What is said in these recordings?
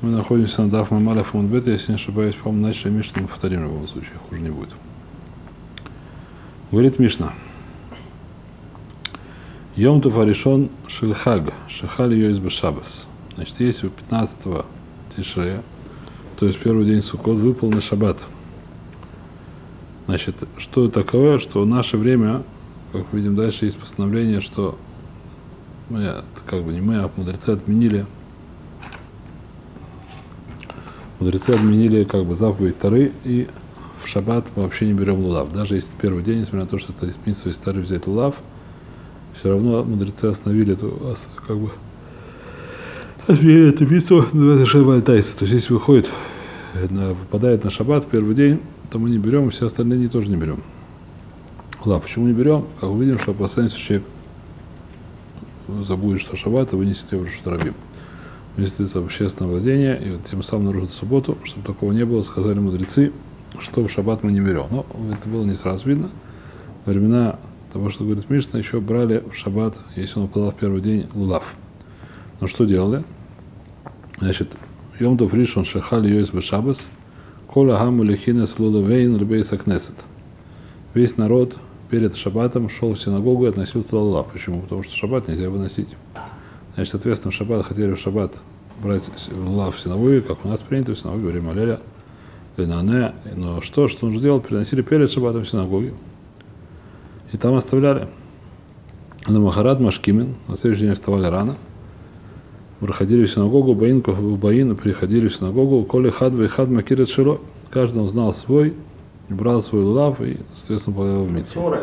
Мы находимся на Даф Мамалев Мунбет, если не ошибаюсь, по-моему, начали Мишну, мы повторим в любом случае, хуже не будет. Говорит Мишна. Йом Тов Аришон Шельхаг, Шехаль Йойс Бешабас. Значит, если у 15-го Тишрея, то есть первый день Суккот, выпал на шаббат. Значит, что таковое, что в наше время, как видим дальше, есть постановление, что как бы не мы, а мудрецы отменили как бы заповедь Торы, и в шаббат мы вообще не берем лулав. Даже если первый день, несмотря на то, что это из мицвы из Торы взять лулав, все равно мудрецы остановили эту, как бы, остановили эту мицву, называется шаббат-тайса. То есть, если выпадает на шаббат первый день, то мы не берем, и все остальные дни тоже не берем лулав. Почему не берем? Как мы видим, что опасаемся, что человек забудет, что шаббат, и вынесет его в Рашут Рабим. Вместится в общественное владение, и вот тем самым нарушит субботу. Чтобы такого не было, сказали мудрецы, что в шаббат мы не берем. Но это было не сразу видно. Во времена того, что говорит Мишна, еще брали в шаббат, если он выпадал в первый день, лулав. Но что делали? Значит, Йом Тов Ришон Шехаль Йойс Бешабас, Кола Гаму Лехинес Лулавейн Рбейса Кнесет. Весь народ перед шаббатом шел в синагогу и относил туда лулав. Почему? Потому что шаббат нельзя выносить. Значит, соответственно, в шаббат хотели в шаббат брать лулав в синагоге, как у нас принято в синагоге, время Алеля, Ленане. Но что нужно делать? Переносили перед шаббатом в синагоге. И там оставляли. На Махарат Машкимен, на следующий день вставали рано, проходили в синагогу, Баин приходили в синагогу, Коли Хад Вейхад Макирет Шило. Каждый он знал свой, брал свой лулав и, соответственно, полагал в мицву.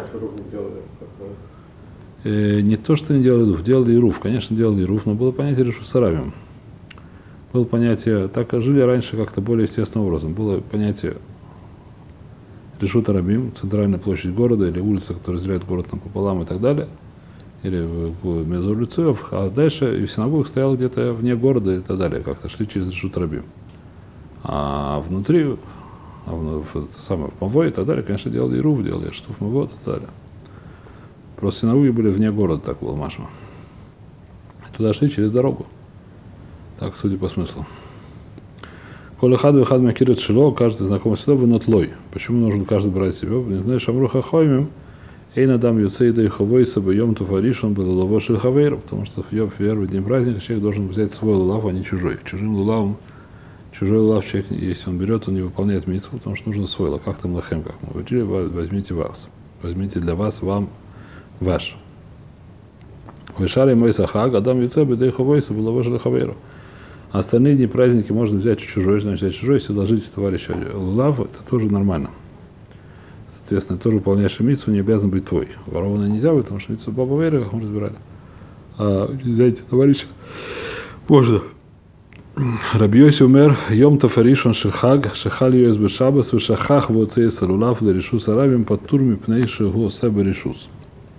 Не то, что не делали руф, делали ируф. Конечно, делали ируф, но было понятие решут сарабим. Было понятие, так жили раньше как-то более естественным образом. Было понятие решут арабим, центральная площадь города или улица, которая разделяет город напополам и так далее, или между улицев, а дальше и в синагогах стоял где-то вне города и так далее, как-то шли через решут арабим. А внутри, в Мавой и так далее, конечно, делали ируф, делали штуф Мавой и так далее. Просто синагоги были вне города, так было Машма. Туда шли через дорогу. Так, судя по смыслу. Коли хад вихад макирет шило, каждый знакомый сюда вынотлой. Почему нужно каждый брать себя? Не знаешь, амруха хоймим, эйна дам юцейда и ховойса бы йом туфаришон был лулаво шельхавейру, потому что в первый день праздника человек должен взять свой лулав, а не чужой. Чужим лулавом, чужой лулав человек, если он берет, он не выполняет мицву, потому что нужно свой лулав. Как там лахем, как мы говорили, возьмите вас. Возьмите для вас, вам, ваш. Вышали мой сахаг, адам юцебе да и ховойса был лулаво шельхавейру. Остальные дни праздники можно взять чужой, значит взять чужой, если должите товарища лулав, это тоже нормально. Соответственно, тоже выполняешь мицву, не обязан быть твой. Ворованное нельзя, потому что мицву баба вейра, как мы разбирали. А взять товарища можно. Раби Йоси умер, Йом Тов Аришон Шельхаг, Шехаль Йойс Бешабас, Вешахах Воцейса Лулав, Леришус Арабим, Паттурми Пнейши Го Себе Решус.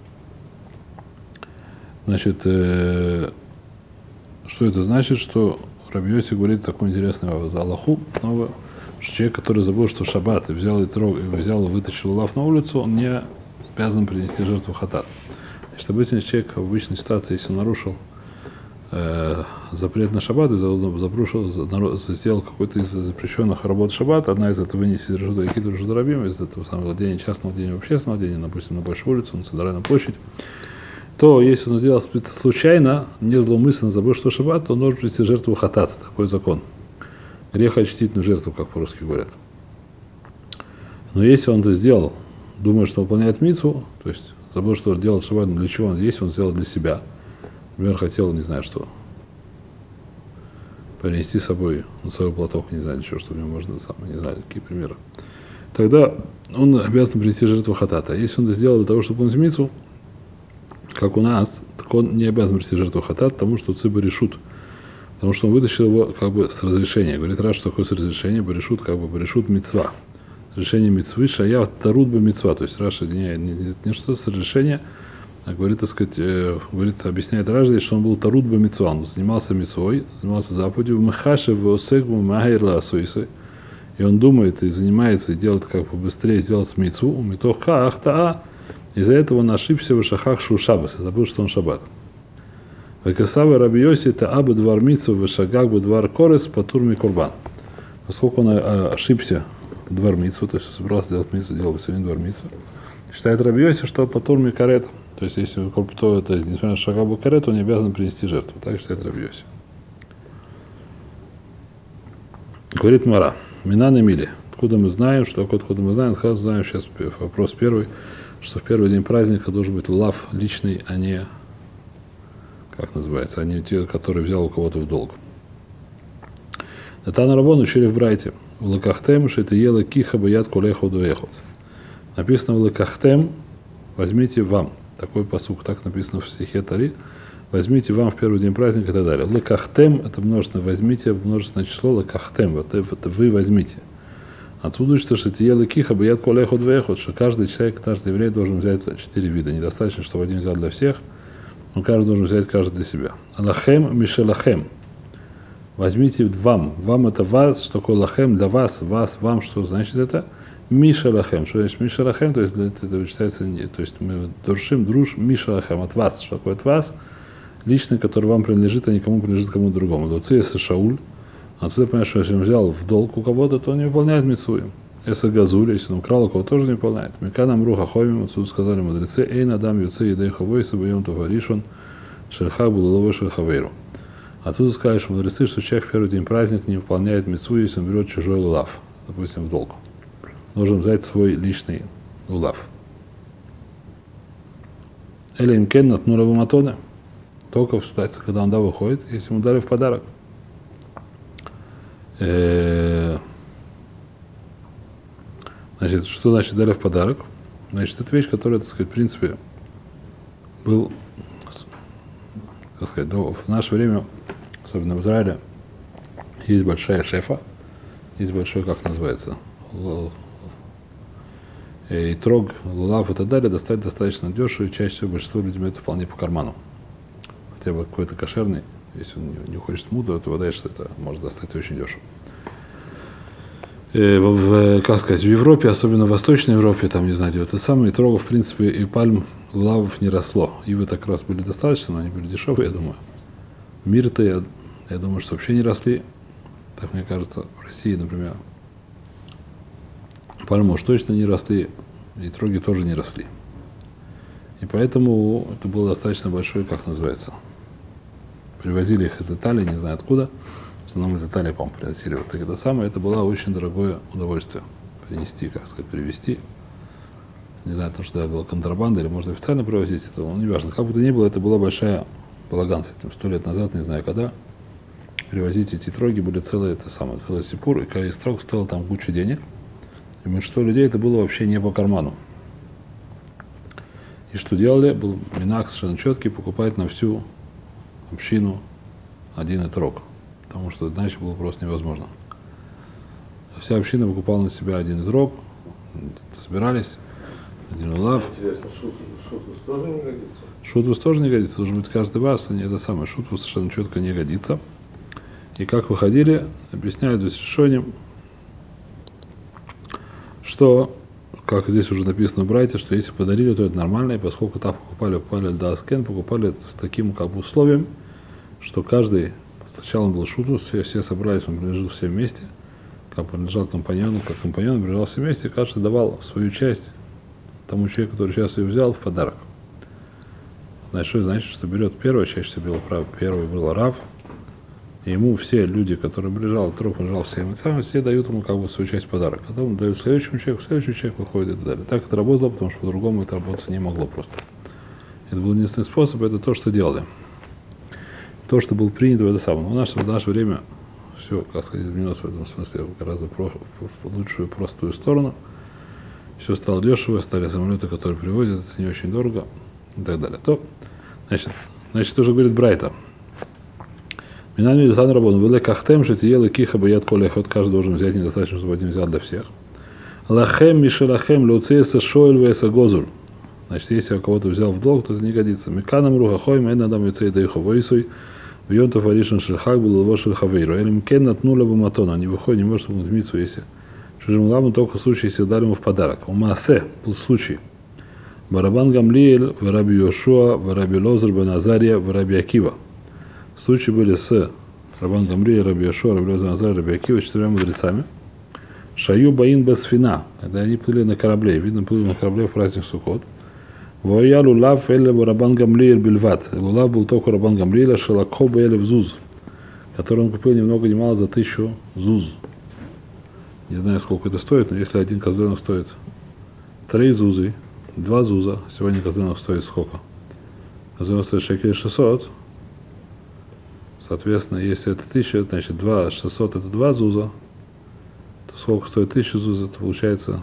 Значит, что это значит, что Раби Йоси говорит такой интересный за Аллаху, что человек, который забыл, что шаббат, и взял и вытащил лулав на улицу, он не обязан принести жертву хатат. Значит, обычно человек в обычной ситуации, если он нарушил запрет на шаббат, сделал какой-то из запрещенных работ шаббат, одна из этого вынести из Рашут Рабим, из этого самого владения, частного владения, общественного владения, допустим, на большую улицу, на центральную площадь, то если он сделал случайно, не злоумысленно забыл, что шаббат, то он должен принести жертву хатат. Такой закон. Грех очистительную жертву, как по-русски говорят. Но если он это сделал, думая, что выполняет мицву, то есть забыл, что он делал шаббат, для чего он здесь, он сделал для себя. Например, хотел, не знаю что, принести с собой на свой платок, не знаю ничего, что у него можно, не знаю, какие примеры. Тогда он обязан принести жертву хатата. Если он это сделал для того, чтобы выполнить мицву, как у нас, так он не обязан принести жертву хатат, потому что цыба решут. Потому что он вытащил его как бы с разрешения. Говорит, раз, что такое с разрешения, барешут, как бы барешут мицва. Разрешение мицвы, шая тарут бы мицва. То есть Раша не что с разрешения, а говорит, так сказать, объясняет Раша, что он был тарут бы мицва. Он занимался мицвой, занимался заповедью, махашев, осегму, магайрла асуисы. И он думает и занимается, и делает как бы быстрее сделать мицву, митоха ахтаа. Из-за этого он ошибся в шахах шаббас, забыл, что он шаббат. Векасавы Раби Йоси таабы двар митцу вешагак бы двар корес патурми курбан. Поскольку он ошибся в двар митцу, то есть собрался делать митцу, делал бы сегодня двар митцу, считает Раби Йоси, что патурми карет, то есть если кто это, несмотря на шагак бы карет, он не обязан принести жертву. Так считает Раби Йоси. Говорит Мара, Минан и Мили. Откуда мы знаем, что откуда мы знаем, сразу знаем, сейчас вопрос первый, что в первый день праздника должен быть лав личный, а не, как называется, а не те, который взял у кого-то в долг. Натан Рабон учили в Брайте. В Лакахтем, что это ела киха баят кулеху дуэхот. Написано в Лакахтем, возьмите вам. Такой пасук, так написано в стихе Тари. Возьмите вам в первый день праздника и так далее. Лакахтем, это множественное, возьмите множественное число, лакахтем, вот это вы возьмите. Отсюда учится, что это ела киха баят кулеху дуэхот, что каждый человек, каждый еврей должен взять 4 вида. Недостаточно, чтобы один взял для всех, но каждый должен взять каждый для себя. Аллахем мишелахем. Возьмите вам. Вам это вас, что такое лахем для вас, вас, вам, что значит это? Мишелахем. Что значит мишелахем? То есть это считается, то есть мы друж мишелахем от вас. Что такое от вас? Личный, который вам принадлежит, а никому принадлежит кому-то другому. Луци, если Шауль, отсюда понимаешь, что если он взял в долг у кого-то, то он не выполняет мицву. Если Газуль, если он украл у кого-то, тоже не выполняет. Миканам руха ховим, отсюда сказали мудрецы, эй надам юци едей хавой, сабайон таваришон, шельхак был ловой шельхавейру. Отсюда скажешь мудрецы, что человек в первый день праздника не выполняет мицву, если он берет чужой лулав, допустим, в долг. Должен взять свой личный лулав. Или имкен натнула в матоне. Только в ситуации, когда он выходит, если ему дали в подарок. Значит, что значит дали в подарок? Значит, это вещь, которая, так сказать, в принципе, был, так сказать, в наше время, особенно в Израиле, есть большая шефа, есть большой, как называется, и трог, лулав и так далее, достать достаточно дешево, и чаще всего большинство людей это вполне по карману. Хотя бы какой-то кошерный, если он не хочет мудру, то выдает, что это может достать очень дешево. Как сказать, в Европе, особенно в Восточной Европе, там, не знаю, вот это самое, трогов, в принципе, и пальм лавов не росло. Ивы так раз были достаточно, но они были дешевые, я думаю. Мир-то, я думаю, что вообще не росли. Так мне кажется, в России, например, пальмы уж точно не росли, и троги тоже не росли. И поэтому это было достаточно большое, как называется. Привозили их из Италии, не знаю откуда. В основном из Италии, по-моему, приносили. Вот это самое, это было очень дорогое удовольствие. Принести, как сказать, привезти. Не знаю, потому что была контрабанда, или можно официально привозить. Это не важно. Как бы то ни было, это была большая балаган с этим. 100 лет назад, не знаю когда. Привозить эти троги были целый сипур. И каждый строг стоил там кучу денег. И большинство людей это было вообще не по карману. И что делали? Был минак совершенно четкий, покупать на всю общину один итрог. Потому что иначе было просто невозможно. Вся община покупала на себя один итрог, собирались, один улав. Интересно, шутвус тоже не годится? Шутвус тоже не годится, должен быть каждый раз, это самое, шутвус совершенно четко не годится. И как выходили, объясняют с решением, что, как здесь уже написано в Брайте, что если подарили, то это нормально, и поскольку так покупали дааскен, покупали это с таким как бы условием, что каждый, сначала он был шутвус, все собрались, он принадлежал все вместе, как принадлежал компаньону, как компаньон принадлежал все вместе, и каждый давал свою часть тому человеку, который сейчас ее взял, в подарок. Значит, что значит, что берет первое, чаще всего первый был рав, и ему все люди, которые принадлежал, труп принадлежал всем, все дают ему как бы свою часть в подарок. Потом дают следующему человеку, следующий человек выходит и так далее. Так это работало, потому что по-другому это работать не могло просто. Это был единственный способ, это то, что делали. То, что было принято в это самое. Но в наше время все, как сказать, изменилось в этом смысле гораздо в лучшую, простую сторону. Все стало дешево, стали самолеты, которые привозят, это не очень дорого и так далее. То, значит, уже говорит Брайта. Минами Юсан Рабон, вы лекахтем, что ела киха баят колехот, каждый должен взять, недостаточно, чтобы один взял для всех. Лахем мишелахем, луцеса шойль веса гозуль. Значит, если я кого-то взял в долг, то это не годится. Миканам руха хойм, эн адам юцей даихо войсуй, вьонтов аришен шельхак был его шельхавейру. Элим кен натнула бы матона, не выходит, не может возьмиться, если чужим лаву, только в случае, если дали ему в подарок. У Маасе был случай. Барабан Гамлиэль, Вараби Йошуа, Вараби Лозер, Бен Азария, Вараби Акива. случаи были с Рабан Гамлиэль, Раби Йошуа, Раби Элиэзер бен Азария, Раби Акива, 4 мудрецами. Шаю баин басфина, когда они плыли на корабле, видно, плыли на корабле в праздник Суккот. Воя лулав эле Рабан Гамлиэль бельват. Лулав был только Рабан Гамлиэля, шелакхо бэле в зуз, который он купил ни много ни мало за 1000 зуз. Не знаю, сколько это стоит, но если один козленок стоит 3 зузы, 2 зуза, сегодня козленок стоит сколько? Козленок стоит шекель 600. Соответственно, если это 1000, значит 2, 600 это 2 зуза, то сколько стоит 1000 зуз, это получается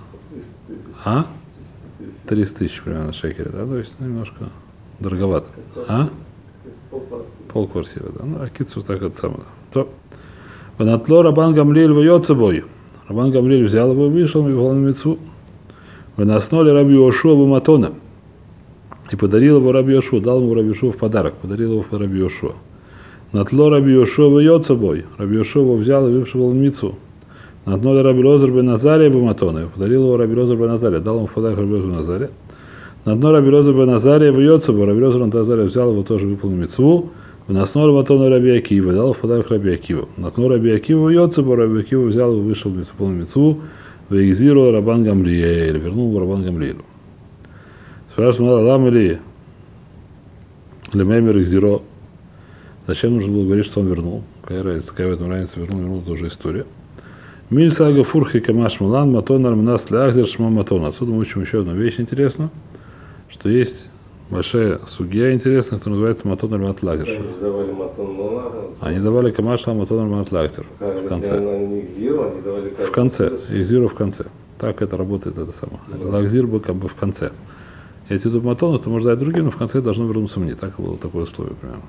300 тысяч примерно шекелей, да, то есть немножко дороговато. Полквартиры, да. Ну, а кицу так это самое. То. Ванатло Рабан Гамлиэль вьется бой. Рабан Гамлиэль взял его, вышел и выполнил мицву. Ванасноли Раби Йошуа буматона. И подарил его Раби Йошуа, дал ему Раби Йошуа в подарок, подарил его Раби Йошуа. Натло Раби Йошуа вьется бой. Раби Йошуа его взял и выпшивал мицву. Натло Раби Элиэзер бен Азария буматона. Подарил его Раби Элиэзер бен Азария, дал ему в подарок Раби Элиэзер бен Азария. Натло Раби Элиэзер бен Азария вьется бой. Раби Элиэзер бен Азария взял его, тоже выполнил мицву. Внаснор матона Раби Акива, дал в подарок Раби Акива. Натно Раби Акива вьется бой. Раби Акива взял и вышел в выполнил мицву. Вейгзиру Рабан Гамлиэль, вернул его Рабан Гамлиэлю. Спрашивал, лам или лемемер Игзиро. Зачем нужно было говорить, что он вернул? Какая разница, какая в этом разница, вернул, это уже история. Миль сага фурхи камаш мулан матон армнас лягзер шма матон. Отсюда мы учим еще одну вещь интересную, что есть большая сугья интересная, которая называется матон армнат лягзер. Они давали камаш матон армнат лягзер в конце. В конце, Игзиру в конце. Так это работает, это самое. Лягзир был как бы в конце. Если тут матон, это можно дать другим, но в конце должно вернуться мне. Так было такое условие примерно.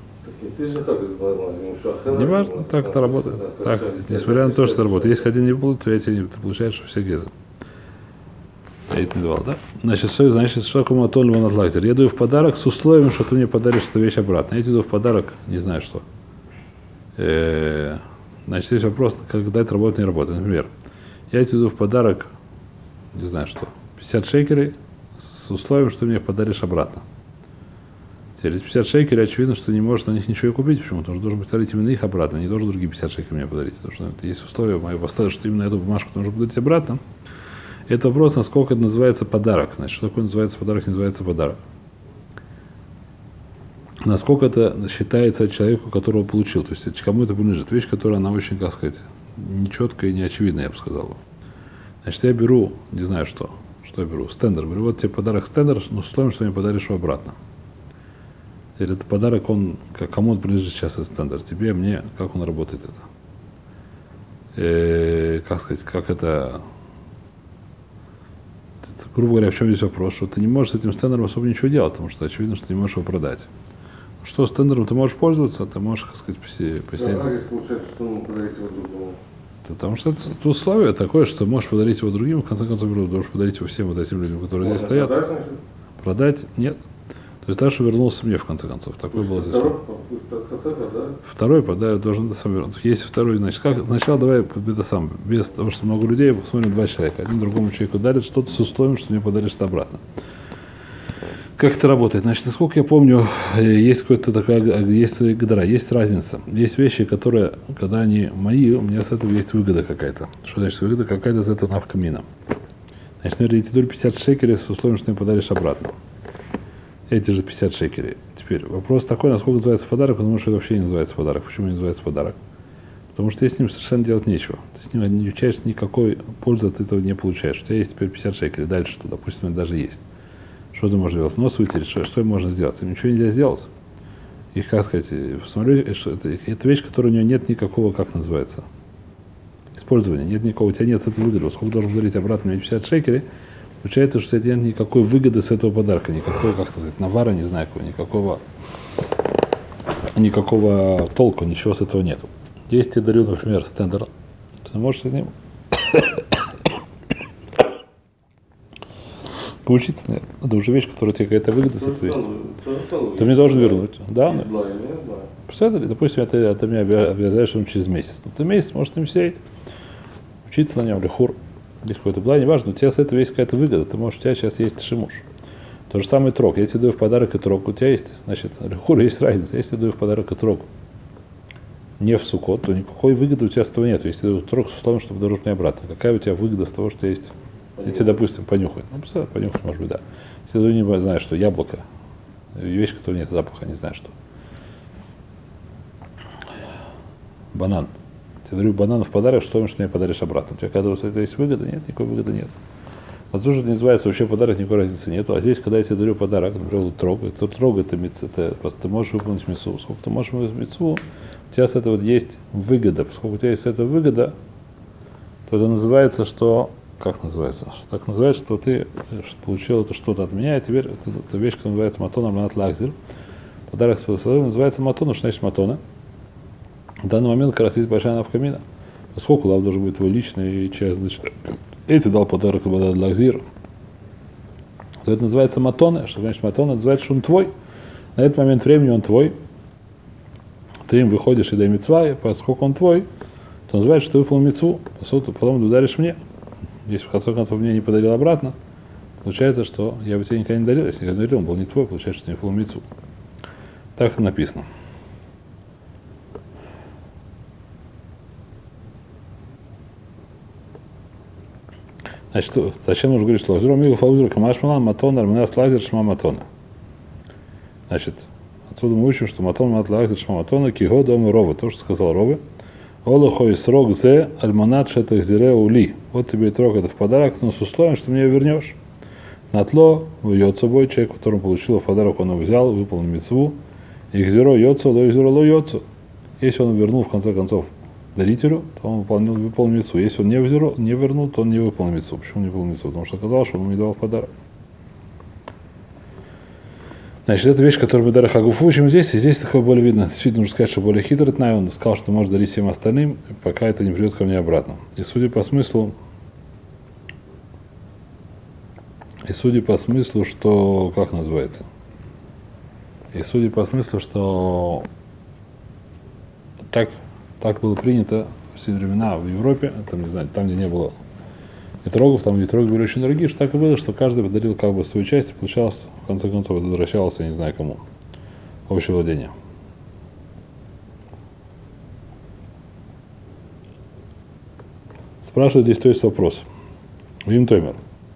Не важно, так это работает. Так, несмотря на то, что это работает. Если один не будет, то эти не получаешь, что все гезы. А это не давал, да? Значит, что такое матон льванат лягзер? Я даю в подарок с условием, что ты мне подаришь эту вещь обратно. Я тебе даю в подарок, не знаю что. Значит, есть вопрос, когда это работает, не работает. Например, я тебе даю в подарок, не знаю что, 50 шекелей с условием, что ты мне подаришь обратно. Теперь 50 шекелей, очевидно, что не может на них ничего и купить. Почему? Потому что должен подарить именно их обратно, не должен другие 50 шекелей мне подарить. Потому что это есть условие мое поставить, что именно эту бумажку нужно подарить обратно. Это вопрос, насколько это называется подарок. Значит, что такое называется подарок, не называется подарок. Насколько это считается человеку, которого получил. То есть кому это принадлежит. Вещь, которая, она очень, как сказать, нечеткая и неочевидная, я бы сказал. Значит, я беру, не знаю что я беру, стендер. Говорю, вот тебе подарок стендер, но с условием, что мне подаришь его обратно. Или это подарок, кому он принадлежит сейчас этот стендер? Тебе, мне, как он работает это? Как сказать, как это, грубо говоря, в чем здесь вопрос, что ты не можешь с этим стендером особо ничего делать, потому что очевидно, что ты не можешь его продать. Что с тендером ты можешь пользоваться, ты можешь, так сказать, посидеть. А здесь получается, что он подарить его другому. Потому что это условие такое, что ты можешь подарить его другим, в конце концов, можешь подарить его всем вот этим людям, которые здесь стоят. Продать? Нет. То есть Даша вернулся мне, в конце концов. Такой был здесь. Второй подай, должен сам вернуться. Есть второй, значит, как сначала давай это сам, без того, что много людей, посмотрим 2 человека. Один другому человеку дарит что-то с условием, что мне подаришь это обратно. Как это работает? Значит, насколько я помню, есть какой-то такая, есть гдара, есть разница. Есть вещи, которые, когда они мои, у меня с этого есть выгода какая-то. Что значит выгода какая-то с этого навкамина? Значит, например, я тебе дарю 50 шекелей с условием, что ты мне подаришь обратно. Эти же 50 шекелей. Теперь вопрос такой, насколько называется подарок, потому что это вообще не называется подарок. Почему не называется подарок? Потому что ты с ним совершенно делать нечего. Ты с ним не учаешься, никакой пользы от этого не получаешь. У тебя есть теперь 50 шекелей, дальше что, допустим, это даже есть. Что ты можешь делать? Нос вытереть, что можно сделать? Им ничего нельзя сделать. Их, как сказать, в самолете, это вещь, которая у нее нет никакого, как называется, использования. Нет никакого, у тебя нет с этого выгоды. Сколько должен дарить обратно мне 50 шекелей, получается, что у тебя нет никакой выгоды с этого подарка, никакого, как сказать, навара, не знаю, никакого толку, ничего с этого нету. Если я дарю, например, стендер, ты можешь с ним поучиться, нет. Это уже вещь, которая тебе какая-то выгода с этого есть. Ты мне должен вернуть. Да? Представляете, допустим, ты меня обязаешь он через месяц. Но ты месяц можешь им сидеть, учиться на нем, лихур. Есть какой-то блай, неважно, у тебя с этого есть какая-то выгода. Ты можешь, у тебя сейчас есть шимуш. То же самое трог. Я тебе даю в подарок и трог. У тебя есть, значит, лихур, есть разница. Я тебе даю в подарок и трог. не в Суккот, то никакой выгоды у тебя с этого нет. Если ты трог с условием, чтобы дорожить мне обратно, какая у тебя выгода с того, что есть? Если, допустим, понюхай. Ну, представь, понюхай, может быть, да. Если ты не знаешь, что яблоко, вещь, которая нет запаха, не знаю что. Банан. Я дарю банан в подарок, что что мне подаришь обратно. У тебя когда у этого есть выгода? Нет, никакой выгоды нет. Возможно, это не называется вообще подарок, никакой разницы нету. А здесь, когда я тебе дарю подарок, например, трогай, то трогай это митцву, ты можешь выполнить митцву. Сколько ты можешь выполнить митцву, у тебя с этого есть выгода. Поскольку у тебя есть эта выгода, то это называется, что... Как называется? Так называется, что ты получил это что-то от меня, и теперь это вещь, которая называется матона манат лахзир. Подарок с благословением называется матона, что значит матона? В данный момент как раз есть большая навкамина. Поскольку лав должен быть твой личный часть, значит, я тебе дал подарок манат лахзир, то это называется матона. Что значит матона? Называется, что он твой. На этот момент времени он твой. Ты им выходишь и дай митцва, и поскольку он твой, то называется, что ты выполнил митцву, потом ты ударишь мне. Если в конце концов мне не подарил обратно, получается, что я бы тебе никогда не дарил. Если я не дарил, он был не твой, получается, что не выполнил митцву. Так написано. Значит, зачем нужно говорить слово? Мигу фаузура камашмала матона арминас лазер шма матона. Значит, отсюда мы учим, что матон мат лазер шма матона киго дома ровы. То, что сказал Ровы. Олахой срок зе альманат шетах зире ули. Вот тебе и трог это в подарок, но с условием, что мне вернешь. Натло йоцо бой, человек, которому получил в подарок, он его взял, выполнил митцву. Их зеро йоцо, ло зеро ло йоцо. Если он вернул в конце концов дарителю, то он выполнил митцву. Если он не вернул, то он не выполнил митцву. Почему не выполнил митцву? Потому что оказалось, что он ему не давал в подарок. Значит, это вещь, которую мы Дарах Агуфу учим здесь, и здесь такое более видно. Действительно, нужно сказать, что более хитрый Тнай, он сказал, что может дарить всем остальным, пока это не придет ко мне обратно. И судя по смыслу, что, как называется? И судя по смыслу, что так было принято в все времена в Европе, там, не знаю, там, где не было трогов, там, где троги были очень дорогие, что так и было, что каждый подарил как бы свою часть, и получалось, в конце концов, это возвращалось, я не знаю кому, общее владение. Спрашивает здесь, то есть вопрос. Вим Тоймер.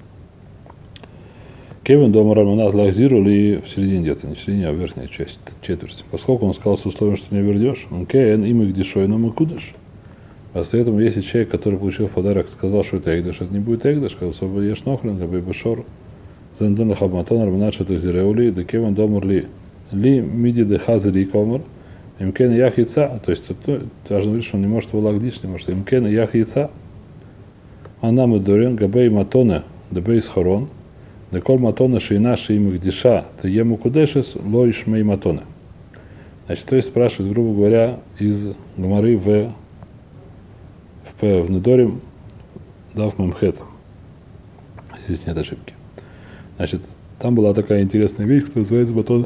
Кевин дома Раманат Лахзиру ли в середине где-то, не в середине, а в верхней части, четверти. Поскольку он сказал с условием, что не вернешь, он кен им их дешой, но мы кудаш. А с этим, если человек, который получил в подарок, сказал, что это эгдаш, это не будет эгдаш, когда освободишь нохрен, как бы бешор, зендон хабматон, арманат шатых зиреули, да кевин домар ли миди де хазри комар, имкен ях яйца, то есть даже говорит, что он не может его лагдиш, не может, имкен ях яйца, она мы дорен, габей матона, дабей схорон, да коль матона шейна шеим их диша, то ему кудешес, лоиш мей матона. Значит, то есть спрашивает, грубо говоря, из Гмары в Недорим дав мемхет. Здесь нет ошибки. Значит, там была такая интересная вещь, которая называется батон.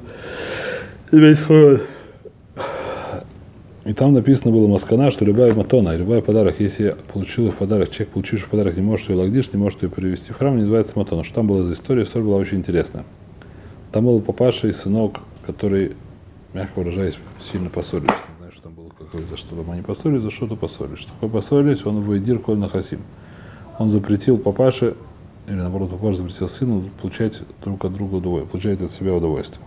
И там написано было маскана, что любая матона, любой подарок, если получил в подарок, человек, получивший в подарок, не может ее лагдиш, не может ее перевести в храм, не называется матона. Что там была за история? История была очень интересная. Там был папаша и сынок, который, мягко выражаясь, сильно поссорились. Не знаю, что там было, за что там они поссорились, за что-то поссорились. Что такое поссорились, он войдир коль нахасим. Он запретил папаше, или наоборот, папаша запретил сыну получать друг от друга удовольствие, получать от себя удовольствие.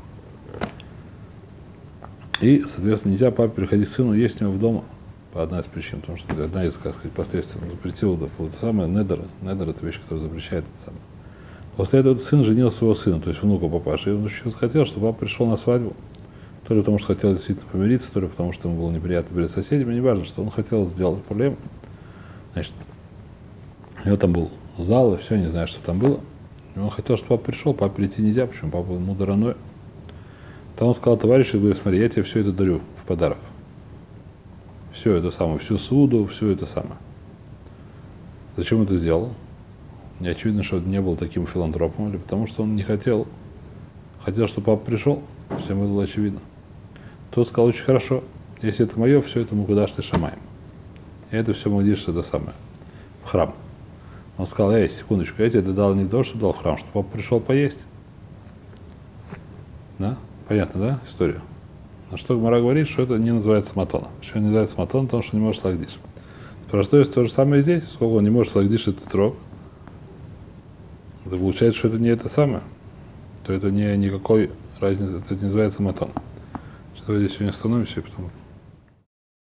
И, соответственно, нельзя папе приходить к сыну есть у него в дома по одной из причин, потому что одна из, как сказать, последствий он запретил, да, вот самое недер это вещь, которая запрещает это самое. После этого сын женил своего сына, то есть внука папаши, и он очень хотел, чтобы папа пришел на свадьбу, то ли потому, что хотел действительно помириться, то ли потому, что ему было неприятно перед соседями, не важно, что он хотел сделать проблему. Значит, у него там был зал, и все, не знаю, что там было. И он хотел, чтобы папа пришел, папе прийти нельзя, почему папа мудроной. Там он сказал товарищу, говорит, смотри, я тебе все это дарю в подарок. Все это самое, всю суду, все это самое. Зачем это сделал? Не очевидно, что он не был таким филантропом, или потому что он не хотел, чтобы папа пришел, всем было очевидно. Тот сказал, очень хорошо, если это мое, все это мы куда-то ты шамаем. И это все мудишь, это самое, в храм. Он сказал, секундочку, я тебе дал не то, что дал в храм, чтобы папа пришел поесть. Да? Понятно, да, история? На что Гмара говорит, что это не называется матон. Почему не называется матон? Потому что не может лагдиш. Про что есть то же самое здесь, сколько он не может лагдиш этот рог. Это получается, что это не это самое. То это не никакой разницы, это не называется матон. Давайте здесь сегодня остановимся и потом